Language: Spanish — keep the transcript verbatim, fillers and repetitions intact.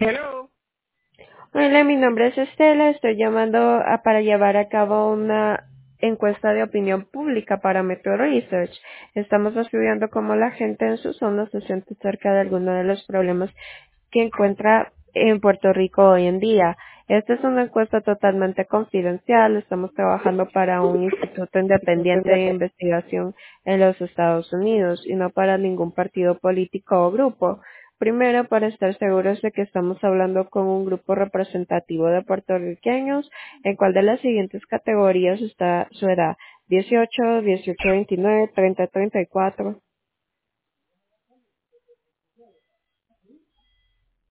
Hello. Hola, mi nombre es Estela. Estoy llamando a- para llevar a cabo una encuesta de opinión pública para Metro Research. Estamos estudiando cómo la gente en su zona se siente cerca de algunos de los problemas que encuentra en Puerto Rico hoy en día. Esta es una encuesta totalmente confidencial. Estamos trabajando para un instituto independiente de investigación en los Estados Unidos y no para ningún partido político o grupo. Primero, para estar seguros de que estamos hablando con un grupo representativo de puertorriqueños, en cuál de las siguientes categorías está su edad: dieciocho, dieciocho veintinueve, treinta treinta y cuatro.